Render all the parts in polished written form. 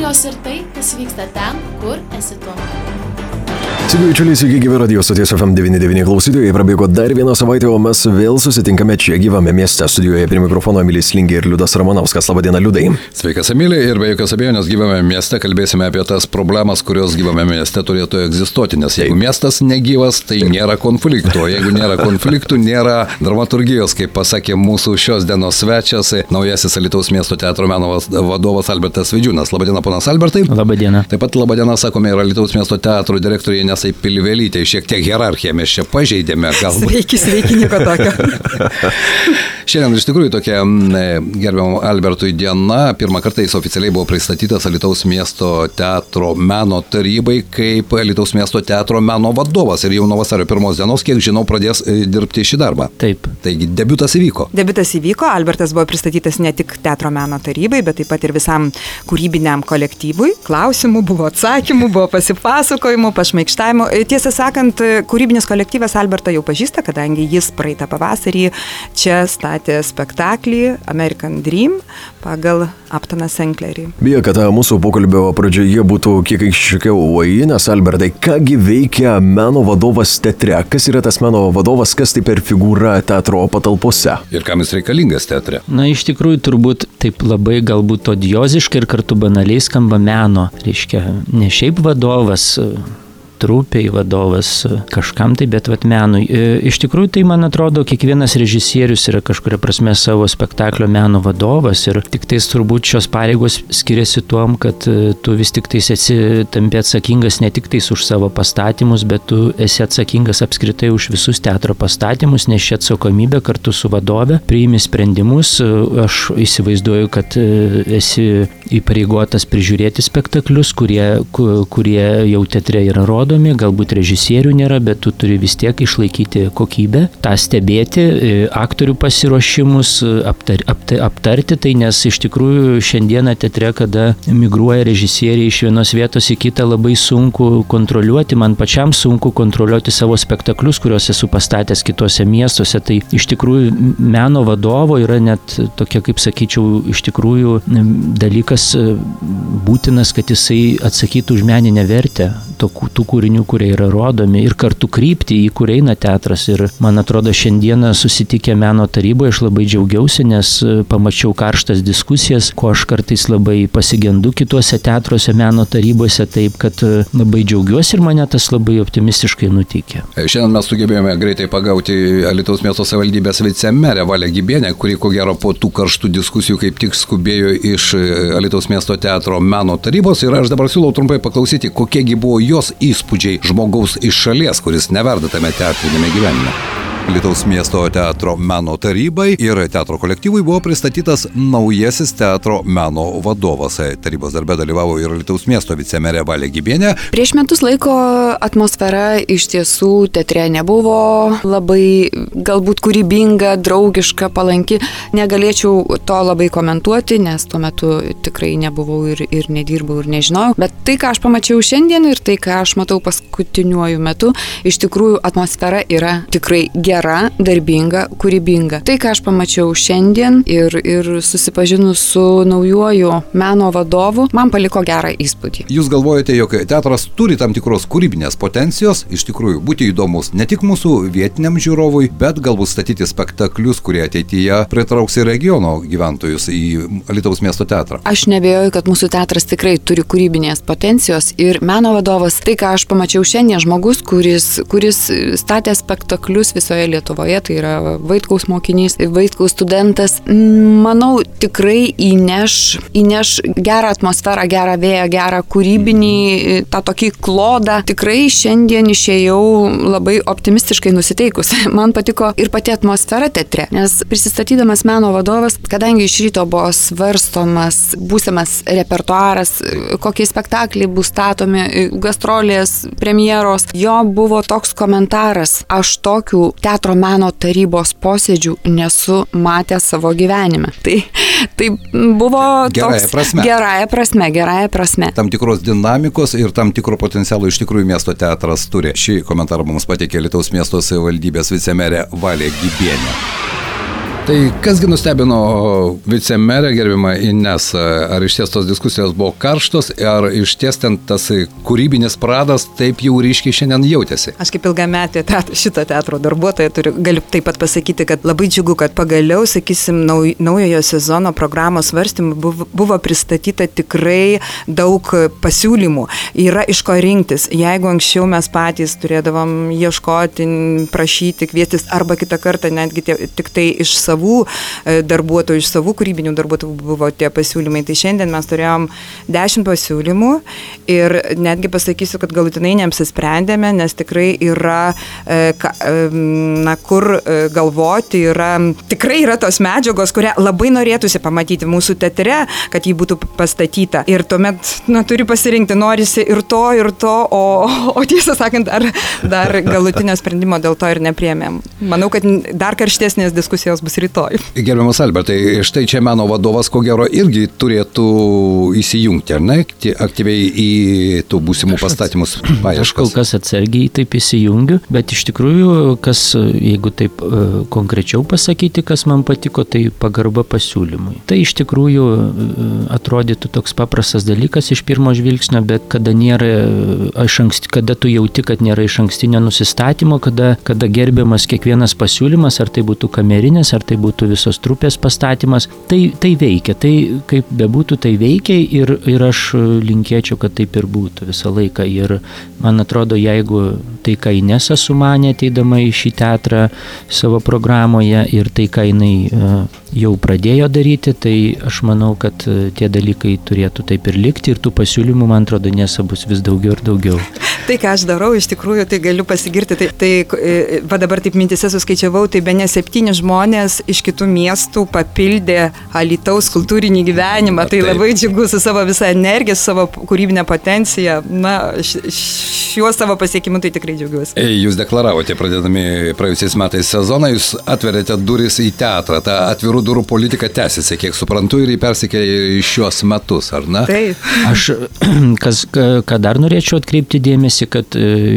žinios ir tai, kas vyksta ten, kur esi tu. Sveiki, bičiuliai, sveiki, gyvi Radio stoties FM99 klausytojai. Prabėgo dar vieną savaitę, o mes vėl susitinkame čia gyvame mieste. Studijoje prie mikrofono Emilis Lingė ir Liudas Ramanauskas. Labadiena, Liudai. Sveikas, Emilė, ir be jokios abejonės gyvame mieste kalbėsime apie tas problemas, kurios gyvame mieste turėtų egzistuoti. Nes jeigu miestas negyvas, tai nėra konfliktų. O jeigu nėra konfliktų, nėra dramaturgijos, kaip pasakė mūsų šios dienos svečias, naujasis Alytaus miesto teatro meno vadovas Albertas Vidžiūnas. Labadiena, ponas Albertai. Labadiena. Taip pat labadiena, sakome, ir Alytaus miesto teatro direktorė Inesai Pilvelytė. Šiek tiek hierarchiją mes čia pažeidėme. Sveiki, nieko tokio. Šiandien iš tikrųjų tokia gerbiamam Albertui diena. Pirmą kartą jis oficialiai buvo pristatytas Alytaus miesto teatro meno tarybai kaip Alytaus miesto teatro meno vadovas. Ir jau nuo vasario 1 dienos, kiek žinau, pradės dirbti šį darbą. Taip. Taigi debiutas įvyko. Debiutas įvyko. Albertas buvo pristatytas ne tik teatro meno tarybai, bet taip pat ir visam kūrybiniam kolektyvui. Klausimų, buvo atsakymų, buvo pasipasakojimų, pašmaikštavimų. Tiesą sakant, kūrybinis kolektyvas Albertą jau pažįsta, kadangi jis praeitą pavasarį čia statė spektaklį American Dream pagal Uptoną Sinclairį. Beje, kad mūsų pokalbio pradžioje būtų kiek aiškiau, nes Albertai, kągi veikia meno vadovas teatre? Kas yra tas meno vadovas, kas tai per figūra teatro patalpose? Ir kam jis reikalingas teatre? Na, iš tikrųjų, turbūt taip labai galbūt odioziškai ir kartu banaliai skamba meno. Reiškia, ne šiaip vadovas, trupiai vadovas kažkam tai, bet menui. Iš tikrųjų, tai man atrodo, kiekvienas režisierius yra kažkuria prasme savo spektaklio meno vadovas ir tik tais turbūt šios pareigos skiriasi tuom, kad tu vis tik tais tampi atsakingas ne tik tais už savo pastatymus, bet tu esi atsakingas apskritai už visus teatro pastatymus, nes ši atsakomybė kartu su vadove priimi sprendimus. Aš įsivaizduoju, kad esi įpareigotas prižiūrėti spektaklius, kurie jau teatre yra rodomi. Galbūt režisierių nėra, bet tu turi vis tiek išlaikyti kokybę, tą stebėti, aktorių pasiruošimus, aptarti tai, nes iš tikrųjų šiandieną teatre, kada migruoja režisieriai iš vienos vietos į kitą, labai sunku kontroliuoti, man pačiam sunku kontroliuoti savo spektaklius, kuriuos esu pastatęs kitose miestuose. Tai iš tikrųjų meno vadovo yra net tokia, kaip sakyčiau, iš tikrųjų dalykas būtinas, kad jisai atsakytų už meninę vertę tų kūrinių, kurie yra rodomi ir kartu kryptį, į kur eina teatras. Ir man atrodo, šiandieną susitikę meno taryboje aš labai džiaugiausi, nes pamačiau karštas diskusijas, ko aš kartais labai pasigendu kituose teatruose, meno tarybose, taip kad labai džiaugiuosi ir mane tas labai optimistiškai nutikė. Šiandien mes sugebėjome greitai pagauti Alytaus miesto savivaldybės vicemerę Valią Gibienę, kuri ko gero po tų karštų diskusijų kaip tik skubėjo iš Alytaus miesto teatro meno tarybos. Ir aš dabar siūlau trumpai paklausyti, kokiegi buvo jos įspūdžiai žmogaus iš šalies, kuris neverda tame teatrinėme gyvenime. Alytaus miesto teatro meno tarybai ir teatro kolektyvui buvo pristatytas naujasis teatro meno vadovas. Tarybos darbe dalyvavo ir Alytaus miesto vicemerė Valė Gibienė. Prieš metus laiko atmosfera iš tiesų teatre nebuvo labai galbūt kūrybinga, draugiška, palanki. Negalėčiau to labai komentuoti, nes tuo metu tikrai nebuvau ir nedirbau ir nežinojau. Bet tai, ką aš pamačiau šiandien ir tai, ką aš matau paskutiniuoju metu, iš tikrųjų atmosfera yra tikrai gera, darbinga, kūrybinga. Tai, ką aš pamačiau šiandien ir susipažinus su naujuoju meno vadovu, man paliko gerą įspūdį. Jūs galvojate, jog teatras turi tam tikros kūrybinės potencijos, iš tikrųjų būti įdomus ne tik mūsų vietiniam žiūrovui, bet galbūt statyti spektaklius, kurie ateityje pritrauks ir regiono gyventojus į Alytaus miesto teatrą? Aš neabejoju, kad mūsų teatras tikrai turi kūrybinės potencijos ir meno vadovas, tai, ką aš pamačiau šiandien, žmogus, kuris statė spektaklius visoje Lietuvoje, tai yra Vaitkaus mokinys, Vaitkaus studentas, manau, tikrai įneš gerą atmosferą, gerą vėją, gerą kūrybinį, tą tokį klodą. Tikrai šiandien išėjau labai optimistiškai nusiteikus. Man patiko ir pati atmosfera teatre, nes prisistatydamas meno vadovas, kadangi iš ryto buvo svarstomas būsimas repertuaras, kokie spektakliai bus statomi, gastrolės, premjeros, jo buvo toks komentaras: aš tokių teatro meno tarybos posėdžių nesu matęs savo gyvenime. Tai buvo gerąja prasme. Tam tikros dinamikos ir tam tikro potencialo iš tikrųjų miesto teatras turi. Šį komentarą mums pateikė Alytaus miesto savivaldybės vicemerė Valė Gibienė. Tai kasgi nustebino vicemerė gerbima Inesa? Ar iš ties tos diskusijos buvo karštos, ar iš ties ten tas kūrybinis pradas taip jau ryškiai šiandien jautėsi? Aš kaip ilgametė šito teatro darbuotoja galiu taip pat pasakyti, kad labai džiugu, kad pagaliau, sakysim, naujojo sezono programos svarstymų buvo pristatyta tikrai daug pasiūlymų. Yra iš ko rinktis. Jeigu anksčiau mes patys turėdavom ieškoti, prašyti, kviestis, arba kitą kartą netgi tik tai iš savų darbuotojų, iš savų kūrybinių darbuotojų buvo tie pasiūlymai. Tai šiandien mes turėjom 10 pasiūlymų ir netgi pasakysiu, kad galutinai neapsisprendėme, nes tikrai yra, kur galvoti, tikrai yra tos medžiagos, kurią labai norėtųsi pamatyti mūsų teatre, kad jį būtų pastatyta. Ir tuomet, turi pasirinkti, norisi ir to, o tiesą sakant, dar galutinio sprendimo dėl to ir nepriėmėm. Manau, kad dar karštesnės diskusijos bus rytoj. Gerbiamas Albertai, štai čia meno vadovas, ko gero, irgi turėtų įsijungti, ar ne, aktyviai į tų būsimų pastatymus paieškas. Aš kol kas atsargiai taip įsijungiu, bet iš tikrųjų, jeigu taip konkrečiau pasakyti, kas man patiko, tai pagarba pasiūlymui. Tai iš tikrųjų atrodytų toks paprastas dalykas iš pirmo žvilgsnio, bet kada tu jauti, kad nėra iš ankstinio nusistatymo, kada gerbiamas kiekvienas pasiūlymas, ar tai būtų kamerinis, ar tai būtų visos trupės pastatymas, tai veikia. Tai kaip bebūtų, tai veikia ir aš linkėčiau, kad taip ir būtų visą laiką. Ir man atrodo, jeigu tai, ką Inesa sumanė ateidama į šį teatrą savo programoje ir tai, ką jinai jau pradėjo daryti, tai aš manau, kad tie dalykai turėtų taip ir likti ir tų pasiūlymų, man atrodo, Inesa bus vis daugiau ir daugiau. Tai, ką aš darau, iš tikrųjų, tai galiu pasigirti. Va dabar taip mintise suskaičiavau, tai bene 7 žmonės iš kitų miestų papildė Alytaus kultūrinį gyvenimą. Tai labai džiugu su savo visą energiją, su savo kūrybinę potenciją. Šiuo savo pasiekimu tai tikrai džiaugiuosi. Jūs deklaravote, pradėdami praėjusiais metais sezoną, jūs atverėte duris į teatrą. Ta atvirų durų politika tęsiasi, kiek suprantu, ir persikėlė į šiuos metus, ar ne? Taip. Aš, ką dar norėčiau atkreipti dėmesį, kad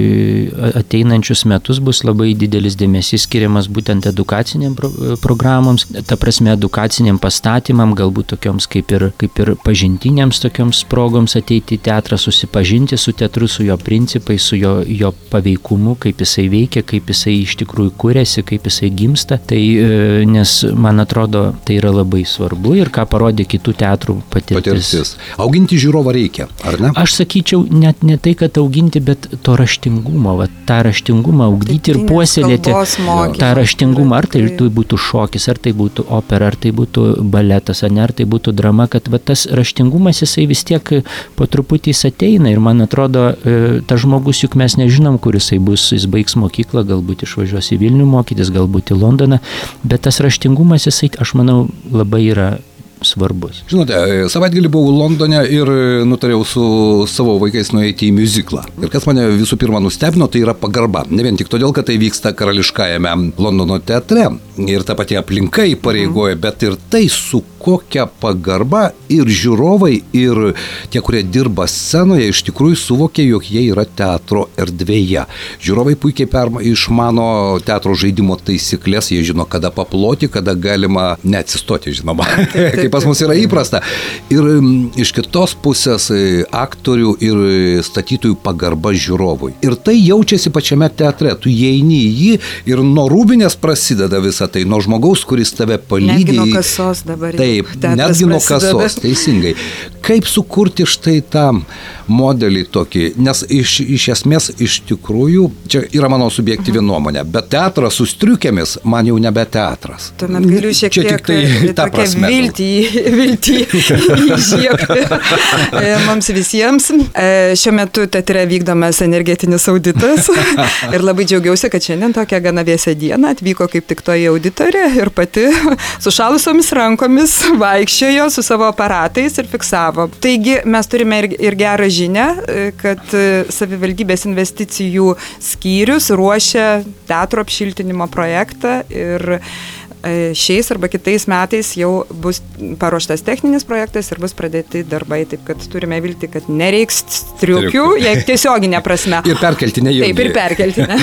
ateinančius metus bus labai didelis dėmesys skiriamas būtent edukaciniam programoms, ta prasme edukaciniam pastatymam, galbūt tokioms kaip ir pažintiniams tokioms progoms ateiti į teatrą, susipažinti su teatru, su jo principais, su jo paveikumu, kaip jisai veikia, kaip jisai iš tikrųjų kūrėsi, kaip jisai gimsta. Tai nes man atrodo, tai yra labai svarbu ir ką parodė kitų teatrų patirtis. Auginti žiūrovą reikia, ar ne? Aš sakyčiau, net ne tai, kad auginti, bet to raštingumo, tą raštingumą ugdyti ir puoselėti tą raštingumą, ar tai būtų šokis, ar tai būtų opera, ar tai būtų baletas, ar tai būtų drama, kad tas raštingumas jisai vis tiek po truputį jis ateina ir man atrodo, tas žmogus juk mes nežinom, kur jisai bus, jis baigs mokyklą, galbūt išvažiuos į Vilnių mokytis, galbūt į Londoną, bet tas raštingumas jisai, aš manau, labai yra svarbus. Žinote, savaitgalį buvau Londone ir nutariau su savo vaikais nueiti į miuziklą. Ir kas mane visų pirma nustebino, tai yra pagarba. Ne vien tik todėl, kad tai vyksta karališkajame Londono teatre ir ta pati aplinka įpareigoja, bet ir tai, su kokia pagarba ir žiūrovai, ir tie, kurie dirba scenoje, iš tikrųjų suvokia, jog jie yra teatro erdvėje. Žiūrovai puikiai išmano teatro žaidimo taisyklės, jie žino, kada paploti, kada galima neatsistoti, žinoma. Kaip pas mus yra įprasta. Ir iš kitos pusės aktorių ir statytojų pagarba žiūrovui. Ir tai jaučiasi pačiame teatre. Tu įeini į jį ir nuo rūbinės prasideda visą tai, nuo žmogaus, kuris tave palydi. Netgi nuo kasos dabar. Taip, netgi nuo kasos, teisingai. Kaip sukurti štai tą modelį tokį, nes iš esmės, iš tikrųjų, čia yra mano subjektyvi nuomonė, bet teatras su striukėmis man jau nebe teatras. Tuomet galiu šiek tiek tokią viltį įžiebti mums visiems. Šiuo metu teatre vykdomas energetinis auditas ir labai džiaugiausi, kad šiandien tokią gana vėsią dieną atvyko kaip tik toji auditorė ir pati sušalusiomis rankomis vaikščiojo su savo aparatais ir fiksavo. Taigi mes turime ir gerą žinią, kad savivaldybės investicijų skyrius ruošia teatro apšiltinimo projektą ir šiais arba kitais metais jau bus paruoštas techninis projektas ir bus pradėti darbai, taip kad turime vilti, kad nereiks striukių, jei tiesioginė prasme. Ir perkeltinė jau. Taip, ir perkeltinė.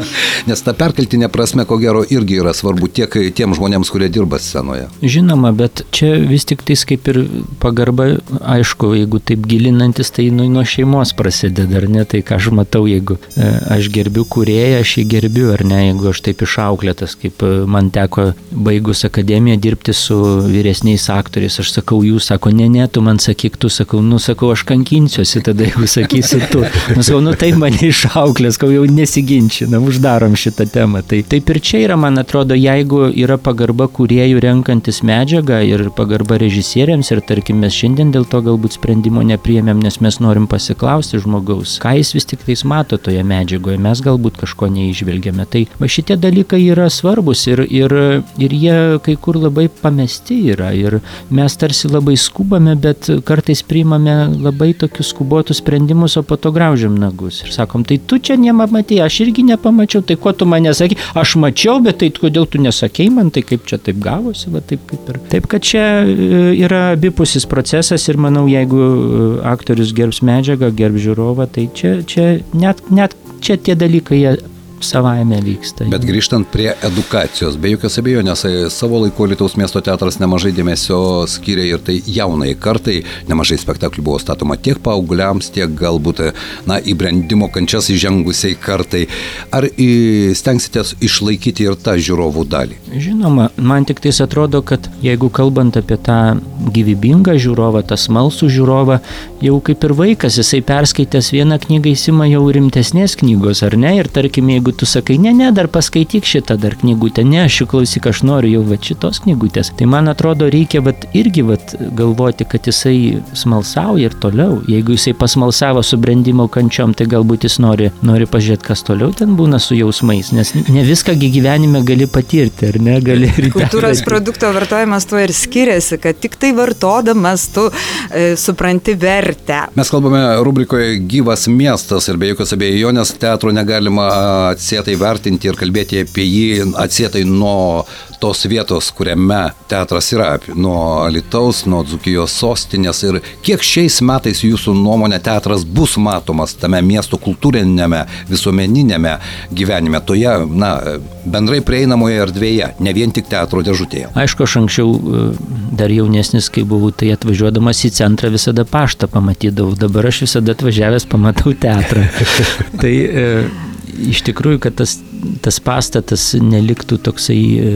Nes ta perkeltinė prasme, ko gero, irgi yra svarbu tiek tiem žmonėms, kurie dirba scenoje. Žinoma, bet čia vis tik tais kaip ir pagarba, aišku, jeigu taip gilinantis, tai nuo šeimos prasideda, ar ne, tai ką aš matau, jeigu aš gerbiu kūrėją, aš jį gerbiu, ar ne, jeigu aš taip išauklėtas, kaip man teko baigus akademiją dirbti su vyresniais aktoriais, aš sakau, jūs, sako, ne, tu man sakyk, tu, sakau, sakau, aš kankinsiuosi tada, jeigu sakysi tu. Sakau, taip mane išauklės, kau jau nesiginčinam, uždarom šitą temą. Tai taip ir čia yra, man atrodo, jeigu yra pagarba kūrėjų renkantis medžiagą ir pagarba režisieriams ir tarkim mes šiandien dėl to galbūt sprendimo nepriėmėm, nes mes norim pasiklausti žmogaus, ką jis vis tik tais mato toje medžiagoje, mes galbūt kažko neižvelgiame. Tai va šitie dalykai yra svarbus ir jie kai kur labai pamesti yra ir mes tarsi labai skubame, bet kartais priimame labai tokius skubotus sprendimus, o po to graužiam nagus ir sakom, tai tu čia nematai, aš irgi nepamačiau, tai ko tu mane sakai, aš mačiau, bet tai kodėl tu nesakei man, tai kaip čia taip gavosi, va taip kaip ir. Taip, kad čia yra abipusis procesas ir manau, jeigu aktorius gerbs medžiagą, gerbs žiūrovą, tai čia net čia tie dalykai jie savaime vyksta. Bet grįžtant prie edukacijos, be jokios abejonės, savo laiku Alytaus miesto teatras nemažai dėmesio skyrė ir tai jaunai kartai, nemažai spektaklių buvo statoma tiek paaugliams, tiek galbūt, į brendimo kančias įžengusiai kartai. Ar stengsitės išlaikyti ir tą žiūrovų dalį? Žinoma, man tik tais atrodo, kad jeigu kalbant apie tą gyvybingą žiūrovą, tą smalsų žiūrovą, jau kaip ir vaikas, jisai perskaitęs vieną knygą įsima jau rimtesnės knygos, ar ne? Ir tarkim, jeigu tu sakai, ne, dar paskaityk šitą dar knygutę, ne, aš klausyk, aš noriu jau šitos knygutės. Tai man atrodo, reikia irgi galvoti, kad jisai smalsauja ir toliau. Jeigu jisai pasmalsavo su brendimo kančiom, tai galbūt jis nori pažiūrėti, kas toliau ten būna su jausmais, nes ne viską gyvenime gali patirti, ar ne, gali ir kultūros produkto vartojimas tuo ir skiriasi, kad tik tai vartodamas tu supranti vertę. Mes kalbame rubrikoje Gyvas miestas ir be jokios abejonės teatro negalima atsietai vertinti ir kalbėti apie jį atsietai nuo tos vietos, kuriame teatras yra, nuo Alytaus, nuo Dzūkijos sostinės ir kiek šiais metais jūsų nuomonė teatras bus matomas tame miesto kultūrinėme, visuomeninėme gyvenime, toje, bendrai prieinamoje erdvėje, ne vien tik teatro dėžutėje. Aišku, aš anksčiau dar jaunesnis, kai buvau, tai atvažiuodamas į centrą visada paštą pamatydavau, dabar aš visada atvažiavęs pamatau teatrą. Tai iš tikrųjų, kad tas pastatas neliktų toksai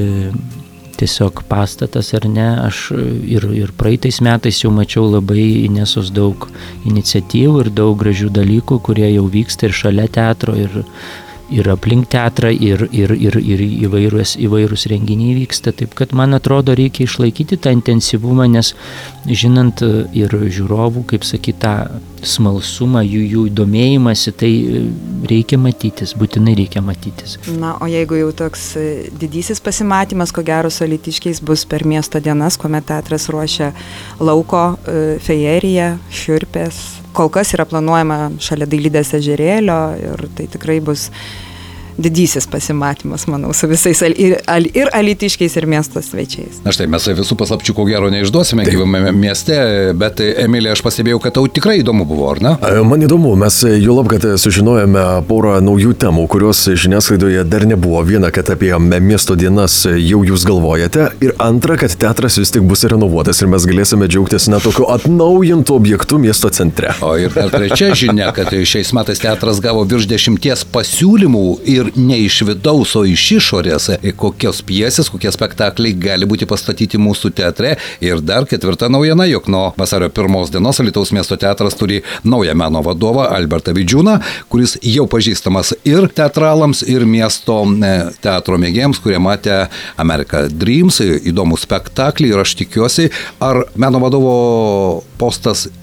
tiesiog pastatas ar ne, aš ir praeitais metais jau mačiau labai Inesos daug iniciatyvų ir daug gražių dalykų, kurie jau vyksta ir šalia teatro, ir aplink teatrą, ir įvairūs renginiai vyksta. Taip kad, man atrodo, reikia išlaikyti tą intensyvumą, nes žinant ir žiūrovų, kaip sakyt, tą smalsumą, jų domėjimąsi, tai reikia matytis, būtinai reikia matytis. O jeigu jau toks didysis pasimatymas, ko gero su alytiškiais bus per miesto dienas, kuomet teatras ruošia lauko fejerija, šiurpės. Kol kas yra planuojama šalia Dailidės ežerėlio ir tai tikrai bus didysis pasimatymas, manau, su visais ir alytiškiais, ir miesto svečiais. Na štai, mes visų paslapčių ko gero neišduosime gyvame mieste, bet Emilija, aš pastebėjau, kad tau tikrai įdomu buvo, ar ne? Man įdomu, mes juolab, kad sužinojome porą naujų temų, kurios žiniasklaidoje dar nebuvo. Viena, kad apie miesto dienas jau jūs galvojate, ir antra, kad teatras vis tik bus renovuotas ir mes galėsime džiaugtis tokiu atnaujintų objektų miesto centre. O ir dar trečia žinia, kad šiais metais teatras gavo virš 10 pasiūlymų ir ne iš vidaus, o iš išorės, kokios pjesės, kokie spektakliai gali būti pastatyti mūsų teatre. Ir dar ketvirta naujiena, jog nuo vasario 1 dienos Alytaus miesto teatras turi naują meno vadovą Albertą Vidžiūną, kuris jau pažįstamas ir teatralams, ir miesto teatro mėgėjams, kurie matė America Dreams, įdomų spektaklį, ir aš tikiuosi, ar meno vadovo postas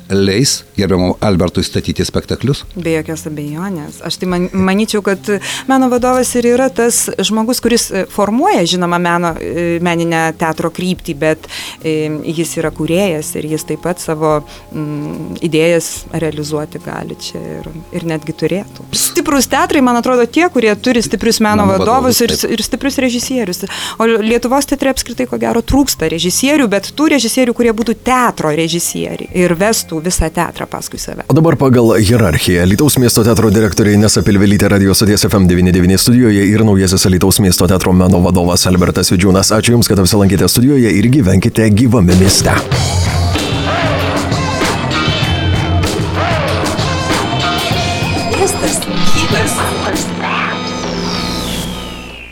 leis gerbiamam Albertui statyti spektaklius? Be jokios abejonės. Aš tai manyčiau, kad meno vadovas ir yra tas žmogus, kuris formuoja, žinoma, meninę teatro kryptį, bet jis yra kūrėjas ir jis taip pat savo idėjas realizuoti gali čia ir netgi turėtų. Stiprus teatrai, man atrodo, tie, kurie turi stiprius meno vadovus ir stiprius režisierius. O Lietuvos teatre apskritai, ko gero, trūksta režisierių, bet tų režisierių, kurie būtų teatro režisieriai ir vestų visą teatrą paskui save. O dabar pagal hierarchiją. Alytaus miesto teatro direktorė Inesa Pilvelytė Radio stoties FM99 studijoje ir naujasis Alytaus miesto teatro meno vadovas Albertas Vidžiūnas. Ačiū Jums, kad apsilankėte studijoje ir gyvenkite gyvame mieste.